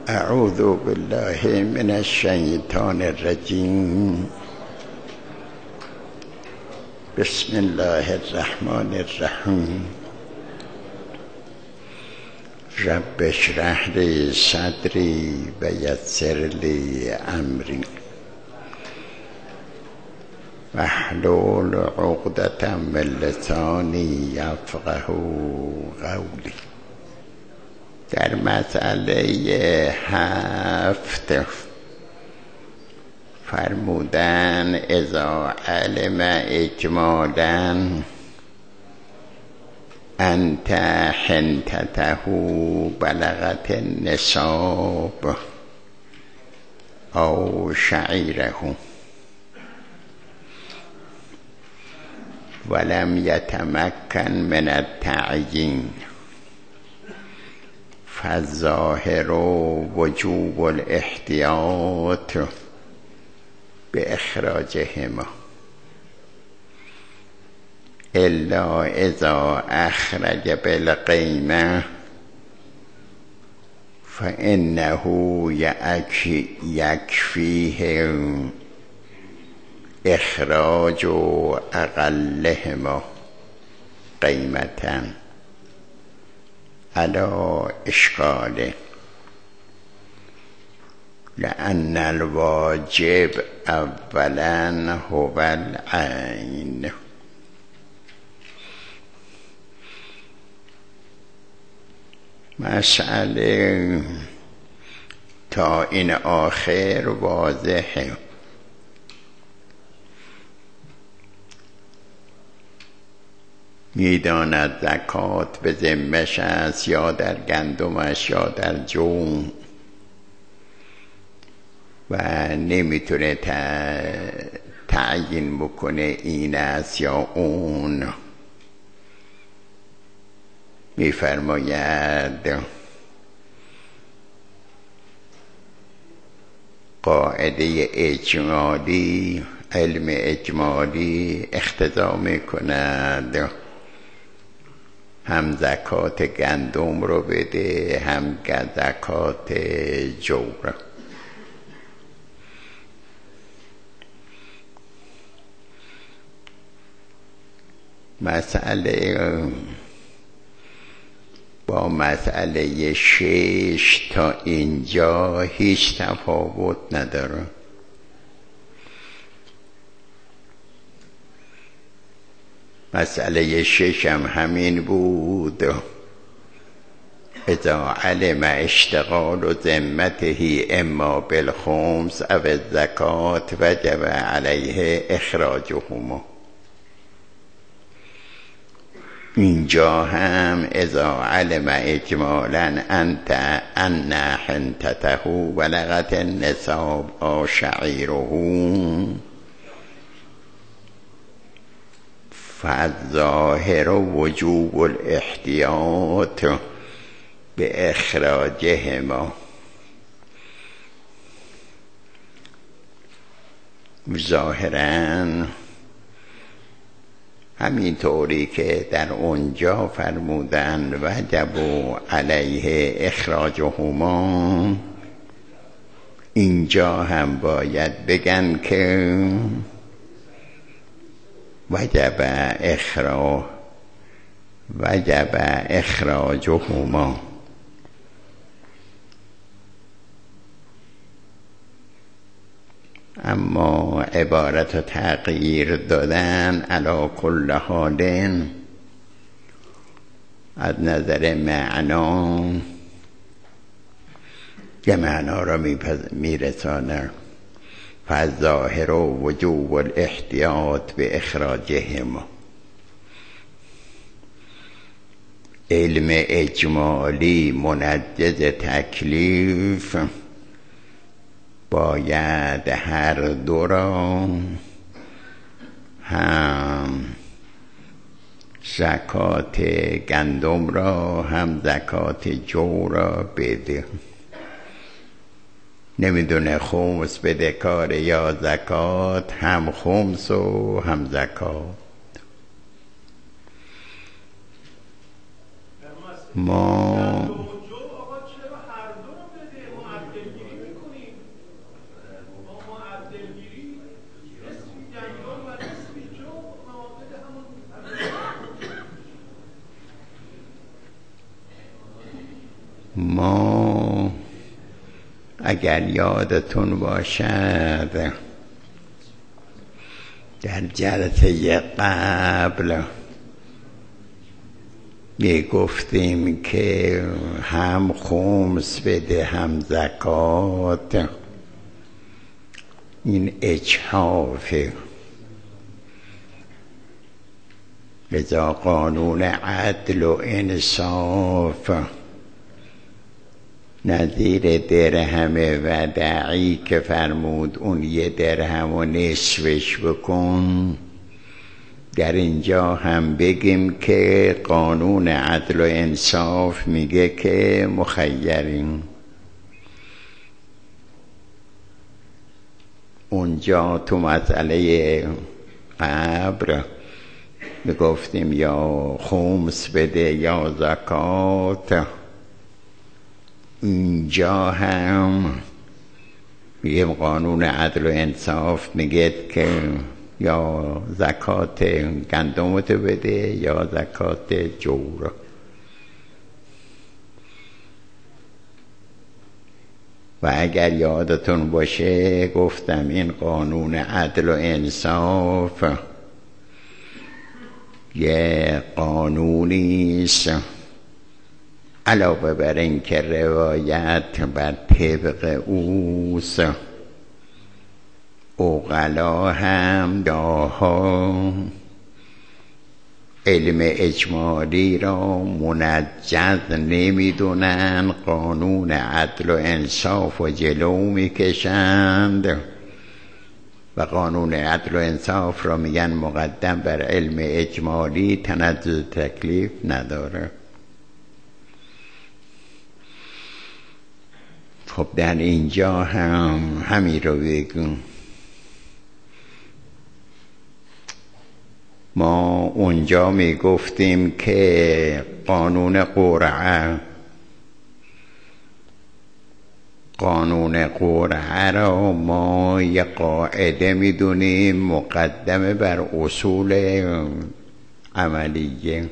اعوذ بالله من الشیطان الرجیم. بسم الله الرحمن الرحیم. رب اشرح لی صدری و یسر لی امری واحلل عقدة من لسانی یفقهوا قولی. در مسئله 7 فرمودن اذا علم اجمالا انت حنتته بلغت النصاب او شعیره ولم يتمكن من التعیین فالظاهر وجوب الاحتیاط بإخراجهما الا اذا اخرج بالقیمه فانه یکفیه اخراج اقلهما قیمة على اشکاله لأن الواجب اولا هو العین. مسئله تا این آخر واضحه. میداند زکات به ذمه‌ش است یا در گندمش یا در جو و نمیتونه تعیین بکنه این است یا اون. میفرماید قاعده اجمالی، علم اجمالی اقتضا میکند هم زکات گندم رو بده هم زکات جو رو. مسئله با مسئله 6 تا اینجا هیچ تفاوت نداره. مسئله 6 هم همین بود اذا علم اشتغال ذمته اما بالخمس او الزکات وجب علیه اخراجهما. اینجا هم اذا علم اجمالا انت ان حنتته بلغت النصاب او شعیره فالظاهر وجوب الاحتیاط باخراجهما. ظاهراً همینطوری که در اونجا فرمودن وجب علیه اخراجهما، اینجا هم باید بگن که وجب اخراجهما. اما عبارت تغییر دادن علی کل حال از نظر معنا یه معنا را میرسانه. فالظاهر وجوب الاحتیاط به اخراجهما. علم اجمالی منجز تکلیف باید هر دو را، هم زکات گندم را هم زکات جو را بده. نمیدونه خمس بده کار یا زکات، هم خمس و هم زکات. ما ما اگر یادتون باشد در جلسه قبل گفتیم که هم خمس بده هم زکات، این اجحافه. لذا قانون عدل و انصاف نظیر درهم ودعی که فرمود اون 1 درهم و نصفش بکن، در اینجا هم بگیم که قانون عدل و انصاف میگه که مخیرین. اونجا تو مسئله قبر میگفتیم یا خمس بده یا زکات، اینجا هم میگیم قانون عدل و انصاف میگه که یا زکات گندمت بده یا زکات جور. و اگر یادتون باشه گفتم این قانون عدل و انصاف یه قانونیست علاوه بر این که روایت بر طبق اوست، عقلا هم داها علم اجمالی را منجز نمیدونن، قانون عدل و انصاف و جلو میکشند و قانون عدل و انصاف را میگن مقدم بر علم اجمالی، تنزل تکلیف نداره. خب در اینجا هم همین رو بگم. ما اونجا می گفتیم که قانون قرعه را ما یه قاعده می دونیم مقدمه بر اصول عملیه.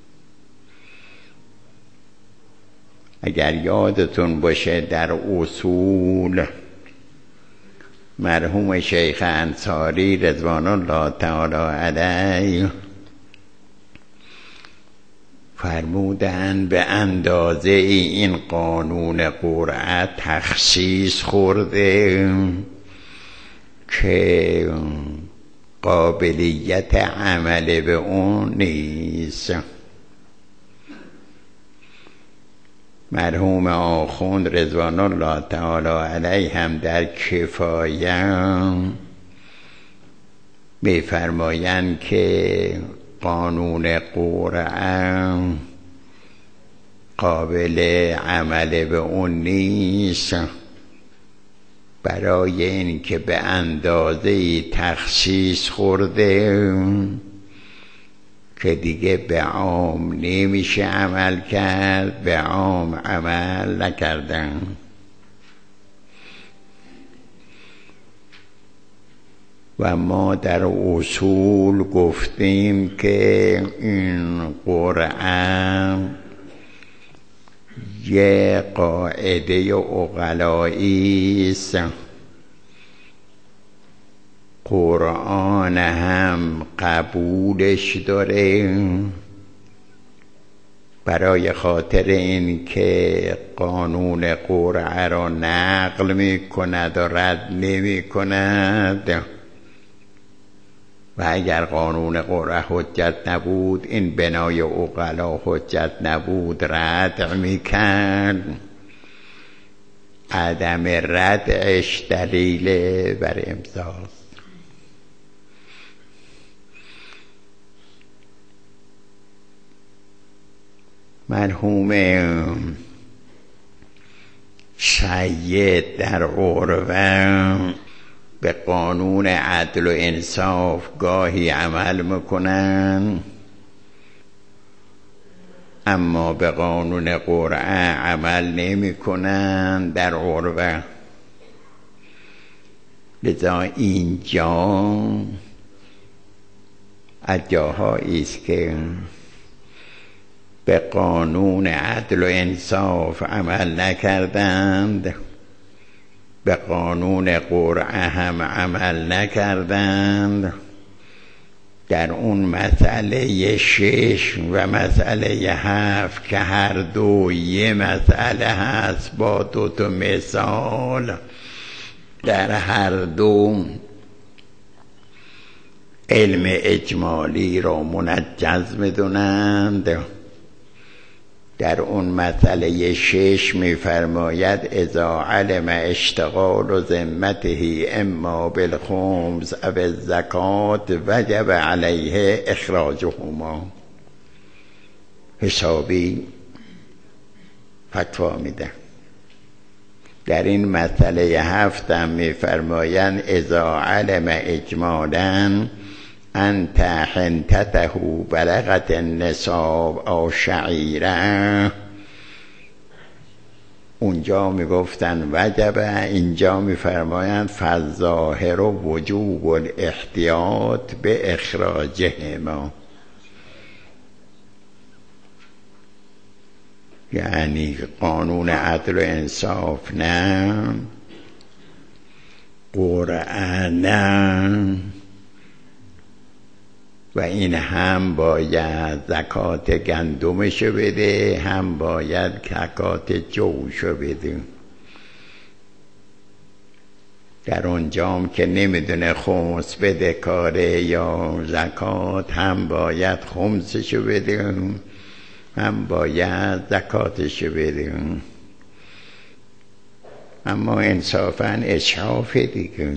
اگر یادتون باشه در اصول مرحوم شیخ انصاری رضوان الله تعالی علیه فرمودن به اندازه این قانون قرعه تخصیص خورده که قابلیت عمل به اون نیست. مرحوم آخوند رضوان الله تعالی علیه هم در کفایه می‌فرمایند که قانون قرعه قابل عمل به اون نیست، برای این که به اندازه تخصیص خورده که دیگه به عام نمیشه عمل کرد، به عام عمل نکردن. و ما در اصول گفتیم که این قرعه یه قاعده عقلایی است، قرآن هم قبولش داره، برای خاطر این که قانون قرعه را نقل می کند و رد نمی کند و اگر قانون قرعه حجت نبود این بنای عقلا حجت نبود، رد می کرد. عدم ردش دلیل بر امضاست. مرحوم سید در عروه به قانون عدل و انصاف گاهی عمل میکنن اما به قانون قرعه عمل نمی کنن در عروه. لذا اینجا از جاهایی است که به قانون عدل و انصاف عمل نکردند، به قانون قرعه هم عمل نکردند. در اون مسئله 6 و مسئله 7 که هر دو یه مسئله هست با 2 تا مثال، در هر دو علم اجمالی را منجز می‌دونند. در اون مسئله 6 می‌فرماید اذا علم اشتغال ذمته اما بالخمس او الزکات وجب علیه اخراجهما. حسابی فتوا میده. در این مسئله 7 هم می‌فرمایند اذا علم اجمالاً انت حنتته بلغت النصاب او شعیره، اونجا میگفتن وجبه، اینجا میفرمایند فالظاهر وجوب الاحتیاط به اخراجهما. یعنی قانون عدل و انصاف نه، قرعه نه، و این هم باید زکات گندمشو بده، هم باید زکات جوشو بده. در اونجام که نمیدونه خمس بده کاره یا زکات، هم باید خمسشو بده هم باید زکاتشو بده. اما انصافاً اشعاف دیگه.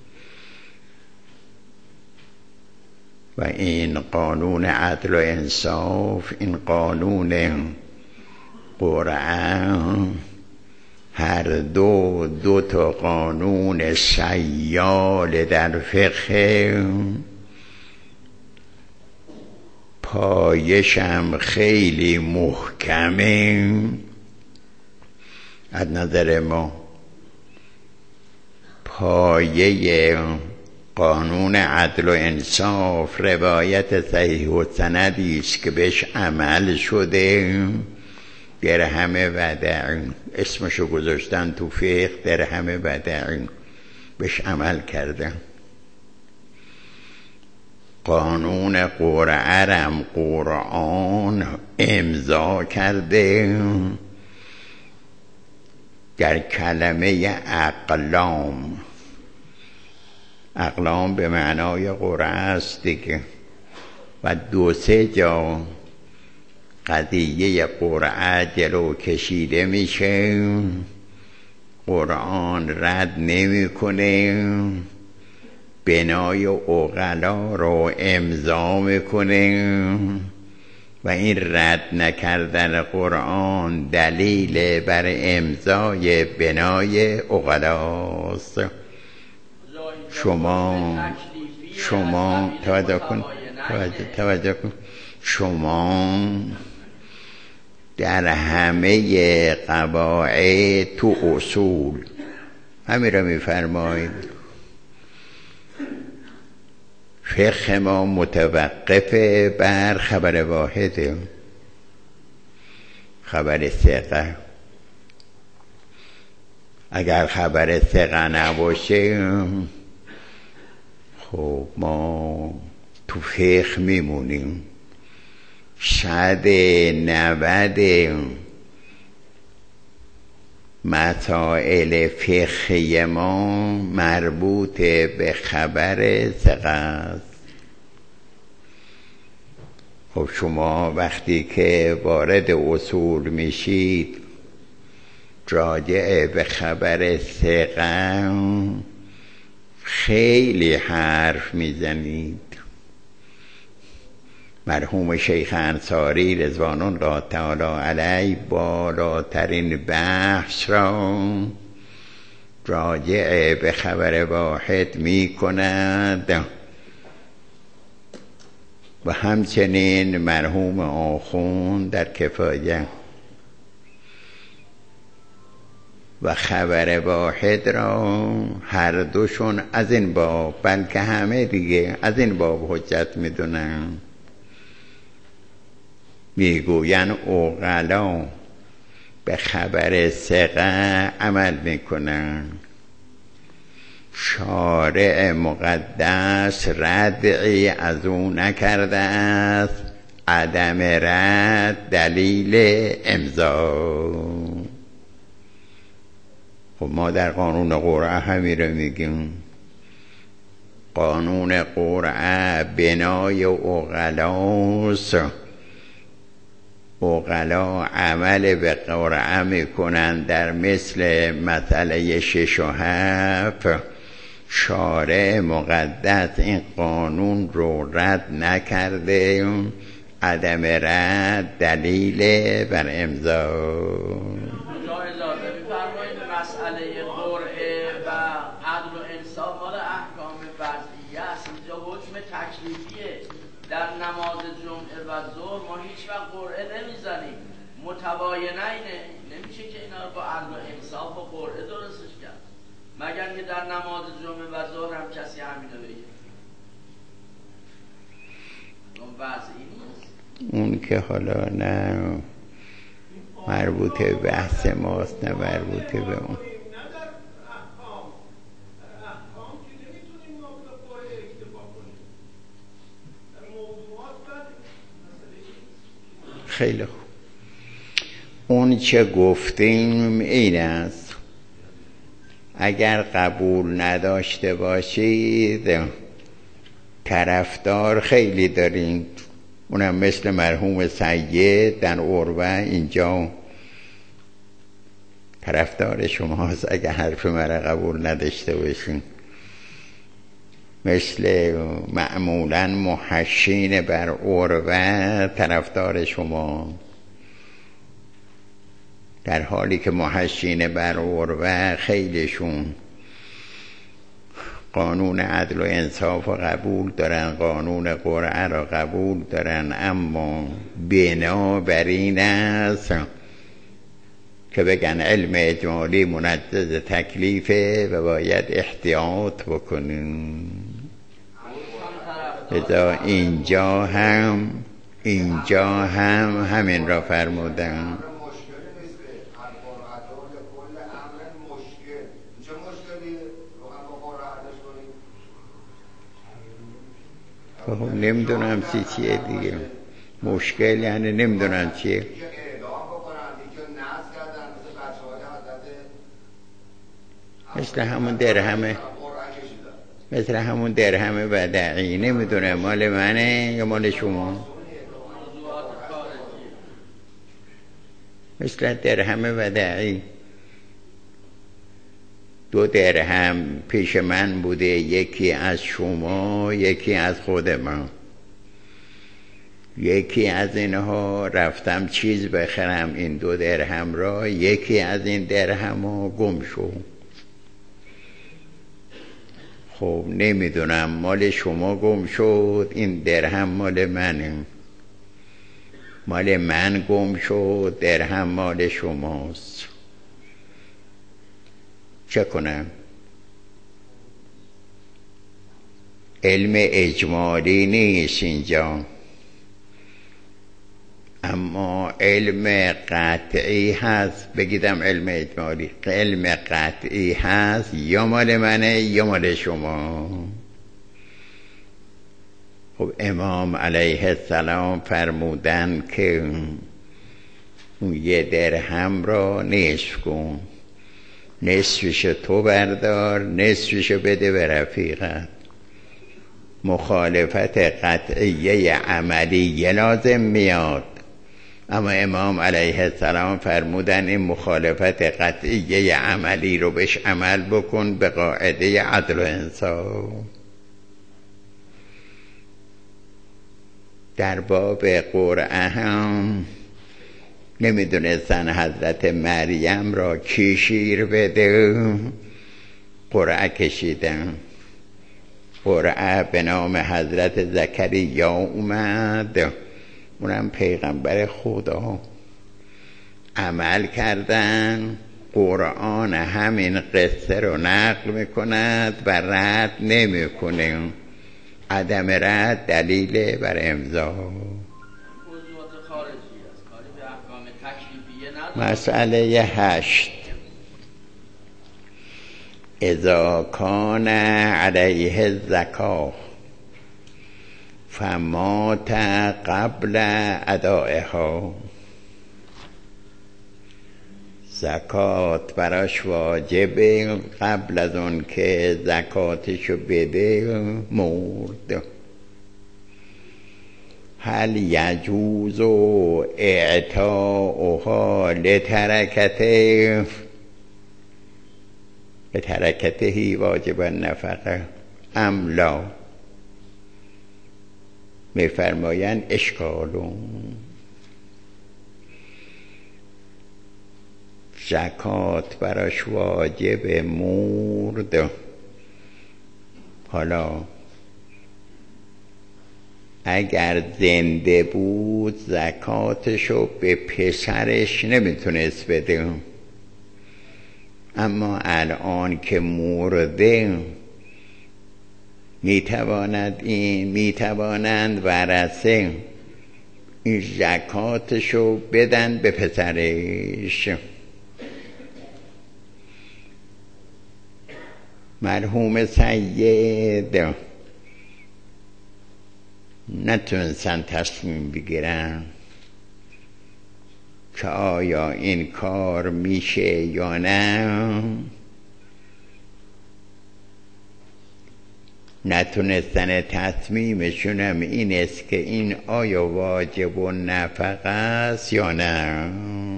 و این قانون عدل و انصاف، این قانون قرعه، هر دو تا قانون سیال در فقه، پایشم خیلی محکمه از نظر ما. پایه قانون عدل و انصاف روایت صحیح و سندی است که بهش عمل شده. درهم ودع اسمشو گذاشتن تو فقه، درهم ودع بهش عمل کردن. قانون قرعه رم قرآن امضا کرده در کلمه اقلام. اقلام به معنای قرعه است دیگه. و 2-3 جا قضیه قرعه جلو کشیده میشه، قرآن رد نمیکنه، بنای عقلا رو امضا میکنه و این رد نکردن قرآن دلیل بر امضای بنای عقلاست. شما توجه کن شما در همه قواعد تو اصول همین را میفرمایید. فقه ما متوقف بر خبر واحده، خبر ثقه. اگر خبر ثقه نباشه خب ما تو فقه میمونیم. 190 مسائل فقهی ما مربوط به خبر ثقه است. خب شما وقتی که وارد اصول میشید راجع به خبر ثقه خیلی حرف میزنید. مرحوم شیخ انصاری رضوان الله تعالی علیه بالاترین بحث را راجع به خبر واحد می کند و همچنین مرحوم آخوند در کفایه. و خبر واحد را هر دوشون از این باب، بلکه همه دیگه از این باب حجت میدونن. میگوین عقلا به خبر ثقه عمل میکنن. شارع مقدس ردعی از او نکرده است، عدم رد دلیل امضا. خب ما در قانون قرعه همین رو میگیم. قانون قرعه بنای عقلاست. عقلا عمل به قرعه میکنن در مثل مسئله 6 و 7. شارع مقدس این قانون رو رد نکرده، عدم رد دلیل بر امضا. اجازه می‌فرمایید مسئله قرعه و عدل و انصاف مال احکام وضعیه است. اینجا حکم تکلیفیه. در نماز جمعه و ظهر ما هیچ وقت قرعه نمیزنیم، متباینینه. نمیشه که اینا رو با عدل و انصاف و قرعه درستش کرد، مگر که در نماز جمعه و ظهر هم کسی همینو بگه. اون وضعی نیست. اون که حالا نه مربوطه به بحث ماست، نه مربوطه به اون. خیلی خوب. اون چه گفتیم این است، اگر قبول نداشته باشید طرفدار خیلی دارید، اونم مثل مرحوم سید در عروه اینجا طرفدار شماست اگر حرف مرا قبول نداشته باشین. مثل معمولا محشین بر عروه طرفدار شما، در حالی که محشین بر عروه خیلیشون قانون عدل و انصاف رو قبول دارن، قانون قرعه را قبول دارن، اما بنا بر این است که بگن علم اجمالی منجز تکلیفه و باید احتیاط بکنیم. لذا اینجا هم همین را فرمودن. نمیدونم چیه دیگه مشکل، یعنی نمیدونم چیه. مثل همون درهم ودعی، نمیدونم مال منه یا مال شما. مثل درهم ودعی 2 درهم پیش من بوده، یکی از شما یکی از خود من. یکی از اینها رفتم چیز بخرم این 2 درهم را، یکی از این درهم ها گم شد. خب نمیدونم مال شما گم شد، این درهم مال منه. مال من گم شد، درهم مال شماست. چه کنم؟ علم اجمالی نیست اینجا، اما علم قطعی هست. بگیدم علم اجمالی، علم قطعی هست، یا مال منه یا مال شما. خب امام علیه السلام فرمودن که اون 1 درهم را نصف کن، نصفش تو بردار، نصفش بده به رفیقت. مخالفت قطعیه عملی لازم میاد، اما امام علیه السلام فرمودن این مخالفت قطعیه عملی رو بهش عمل بکن به قاعده عدل و انصاف. در باب قرعه هم نمیدونستن حضرت مریم را کی شیر بده، قرعه کشیدن. قرعه به نام حضرت زکریا اومد، اونم پیغمبر خدا. عمل کردن، قرآن همین قصه رو نقل میکند و رد نمیکنه. عدم رد دلیل بر امضا. موضوعات خارجی مسئله 8 اذا کان علیه الزکاة فمات قبل ادائها، زکات براش واجبه، قبل از اون که زکاتشو بده مرد. هل یجوز اعطاؤها لترکته واجب النفقه ام لا؟ میفرمایند اشکالون، زکات براش واجب مرد، حالا اگر زنده بود زکاتشو به پسرش نمیتونست بده، اما الان که مرده میتوانند ورثه این زکاتشو بدن به پسرش. مرحوم سید نتونستن تصمیم بگیرن که آیا این کار میشه یا نه. نتونستن تصمیمشون هم این است که این آیا واجب و نفقه است یا نه.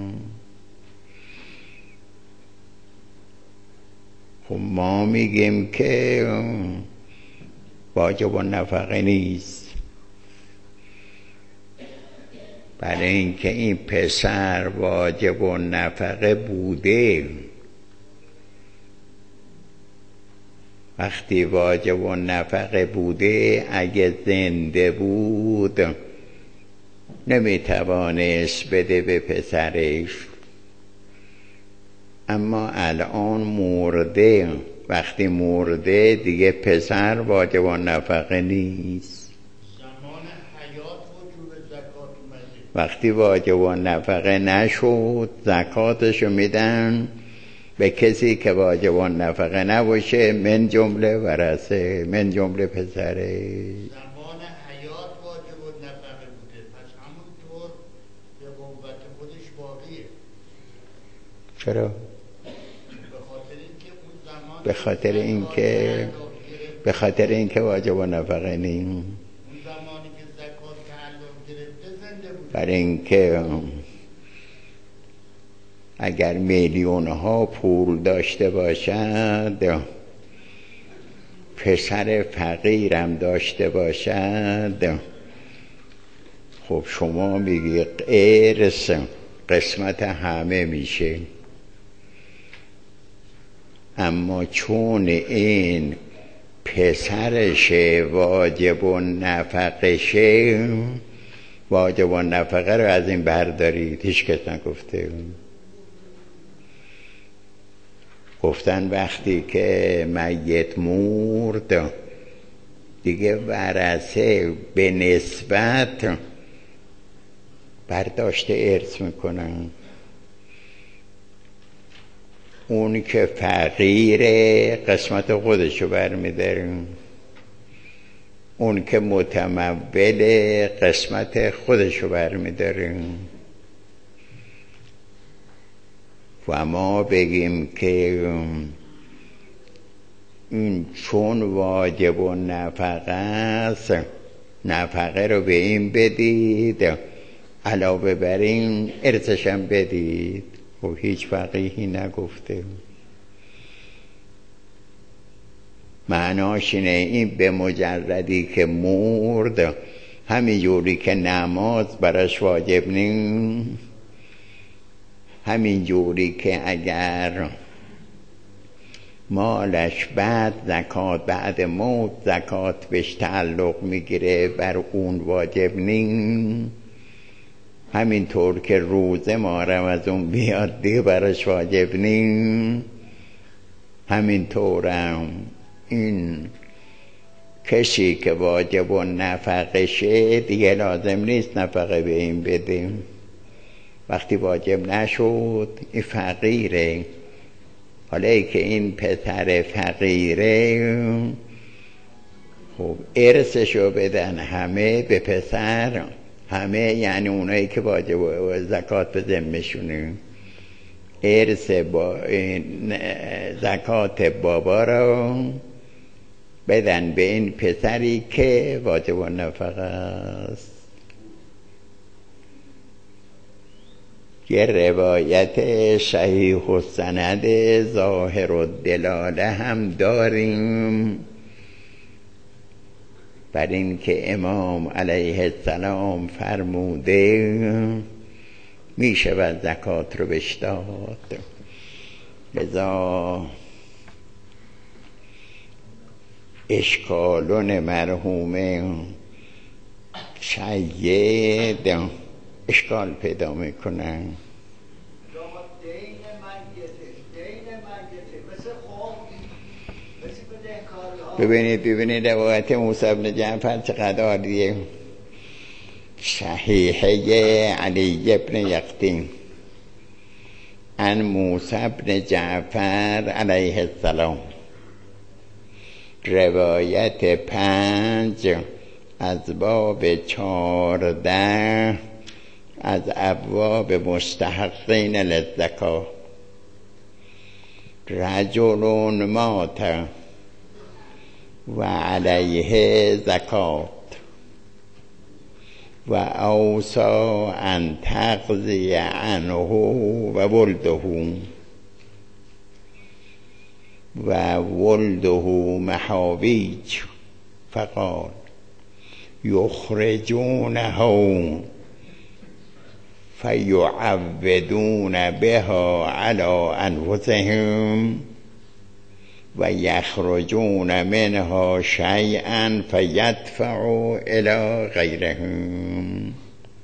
خب ما میگیم که واجب و نفقه نیست، برای اینکه این پسر واجب و نفقه بوده. وقتی واجب و نفقه بوده، اگه زنده بود نمیتوانست بده به پسرش، اما الان مرده، وقتی مرده دیگه پسر واجب و نفقه نیست. زمان حیات وجوب زکات اومده، وقتی واجب و نفقه نشد زکاتشو میدن به کسی که واجب و نفقه نباشه، من جمله ورثه، من جمله پسره. زمان حیات واجب نفقه بوده، پس همونطور به قوت خودش باقیه. چرا؟ به خاطر اینکه واجب و نفقه نیم. اون زمانی که زکات تعلق گرفته زنده بود. برای اینکه اگر میلیون ها پول داشته باشد، پسر فقیرم داشته باشد، خب شما میگی ارث قسمت همه میشه، اما چون این پسرش واجب و نفقشه، واجب و نفقه رو از این بردارید. هیچ کس نگفته. گفتن وقتی که میت مرد دیگه ورثه به نسبت برداشت ارث میکنن. اون که فقیره قسمت خودشو برمیداره، اون که متمول قسمت خودشو برمیداره. و ما بگیم که این چون واجب و نفقه است، نفقه رو به این بدید، علاوه بر این ارثشم بدید. و هیچ فقیهی نگفته. معناش اینه این به مجردی که مرد، همین جوری که نماز براش واجب نیست، همین جوری که اگر مالش بعد زکات، بعد موت زکات بهش تعلق میگیره، بر اون واجب نیست. همینطور که روزه مارم از اون بیاد دیگه براش واجب نیست. همینطورم این کسی که واجب و نفقه شه دیگه لازم نیست نفقه به این بده. وقتی واجب نشد این فقیره. حالا ای که این پسر فقیره، خب ارثشو بدن همه به پسر، همه یعنی اونایی که واجب زکات به ذمه‌شونه، ارث زکات بابا رو بدن به این پسری که واجب النفقه است. یه روایت صحیح السند ظاهر الدلاله هم داریم بر این که امام علیه السلام فرموده می شود زکات رو بهش داد. لذا اشکالون مرحوم شید اشکال پیدا میکنن. ببینید روایت موسی بن جعفر چقدر عالیه. صحیحه علی بن یقطین عن موسی بن جعفر علیه السلام، روایت 5 از باب 14 از ابواب مستحقین للزکاة. رجل مات و علیه زکات و اوصا ان تقضی عنه و ولده محاویج، فقال یخرجونه فیعودون بها علی انفسهم و یخرجون منها شیئا فیدفعوا الی غیرهم.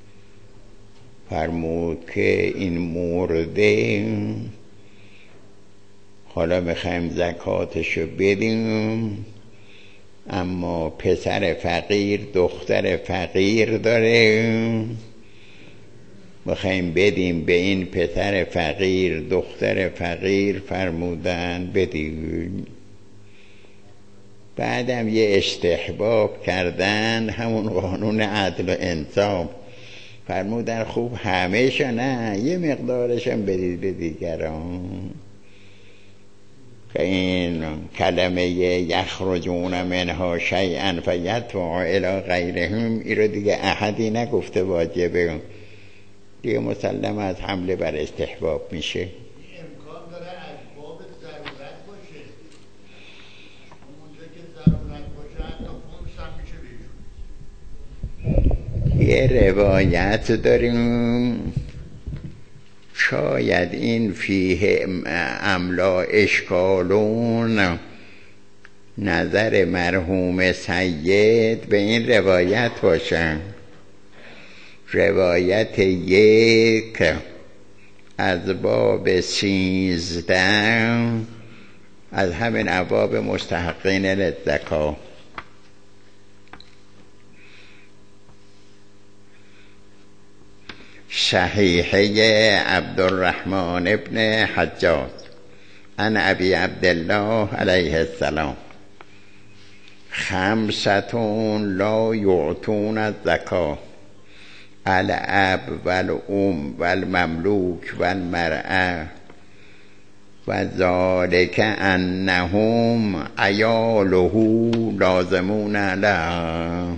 فرمود که این مرده حالا میخوایم زکاتشو بدیم، اما پسر فقیر دختر فقیر داره، میخوایم بدیم به این پسر فقیر دختر فقیر. فرمودن بدیم. بعدم یه استحباب کردن، همون قانون عدل و انصاف. فرمودن خوب همه‌شو نه، یه مقدارشم بدید به دیگران. که این کلمه یخرجون منها شیئا فیدفعوا الی غیرهم، این رو دیگه احدی نگفته واجبه، دیگه مسلم از حمله بر استحباب میشه. امکان داره از باب ضرورت باشه، اونجا که ضرورت باشه حتی خمس هم میشه بهشون. یه روایت داریم شاید این فیه املا اشکالون، نظر مرحوم سید به این روایت باشن. روایت 1 از باب 13 از همین ابواب مستحقین للزکاة. صحیحه عبدالرحمن ابن حجاج عن ابی عبدالله علیه السلام، 5 لا یعطون الزکاة، الاب والام والمملوک والمرأة و ذالک انهم عیاله لازمون له.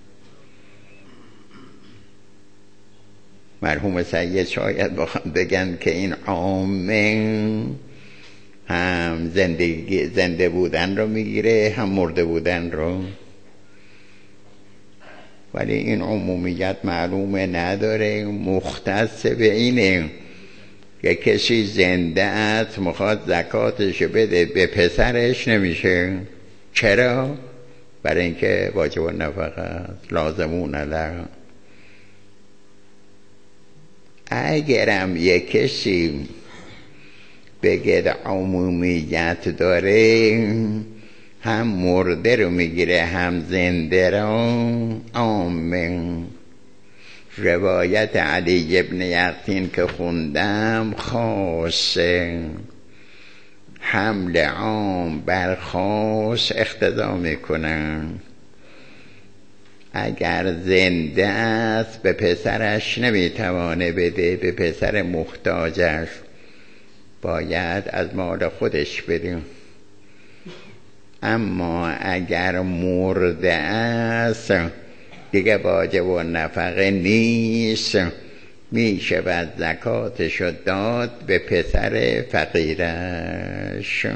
مرحوم سید شاید بخوام بگن که این عامه هم زنده بودن رو میگیره هم مرده بودن رو، ولی این عمومیت معلومه نداره. مختص به اینه که کسی زنده است میخواد زکاتشو بده به پسرش نمیشه. چرا؟ برای اینکه واجب النفقه است، لازمون له. اگرم یک کسی بگه عمومیت داره، هم مرده رو میگیره هم زنده رو، عامه. روایت علی ابن یقطین که خوندم خاصه، حمل عام بر خاص اقتضا میکنن. اگر زنده است به پسرش نمیتوانه بده، به پسر محتاجش باید از مال خودش بده. اما اگر مرده است دیگه واجب و نفقه نیست، می شود زکاتشو داد به پسر فقیرش.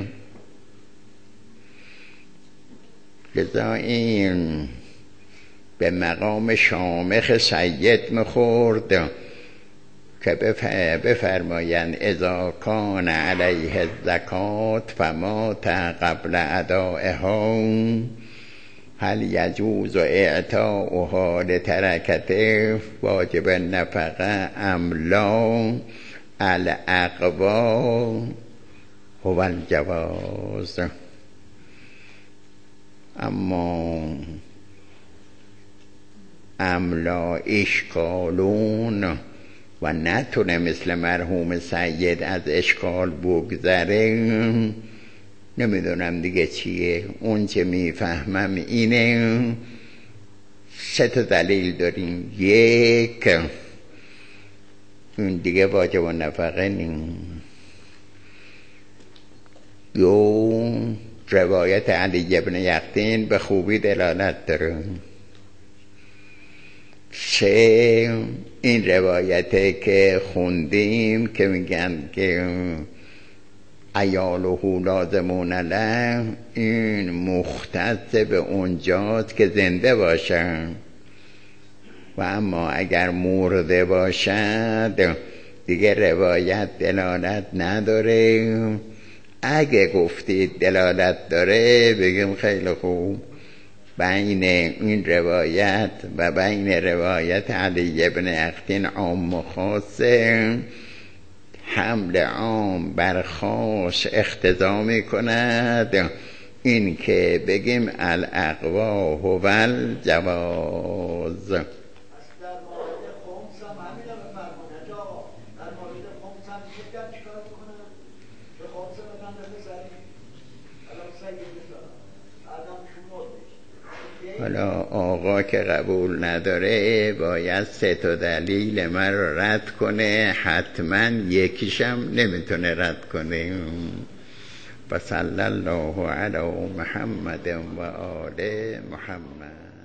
لذا این به مقام شامخ سید میخورد که بفرمایند اذا کان علیه الزکات فمات قبل ادائها هل یجوز اعطاؤها لترکته واجب النفقه ام لا؟ الاقوا هو الجواز. اما املا اشکالون و نتونه مثل مرحوم سید از اشکال بگذره، نمیدونم دیگه چیه. اون چه میفهمم اینه 3 دلیل داریم. یک، اون دیگه واجب و نفقه نیم. 2، روایت علی ابن یقطین به خوبی دلالت داره. 3، این روایته که خوندیم که میگن که عیاله لازمون له، این مختص به اونجاست که زنده باشن. و اما اگر مرده باشد دیگه روایت دلالت نداره. اگه گفتید دلالت داره بگیم خیلی خوب، بین این روایت و بین روایت علی ابن یقطین عام و خاصه، حمل عام بر خاص اقتضا می کند این که بگیم الاقوا هو الجواز. حالا آقا که قبول نداره باید 3 دلیل من رو رد کنه، حتما یکیشم نمیتونه رد کنه. و صلی الله علی محمد و آل محمد.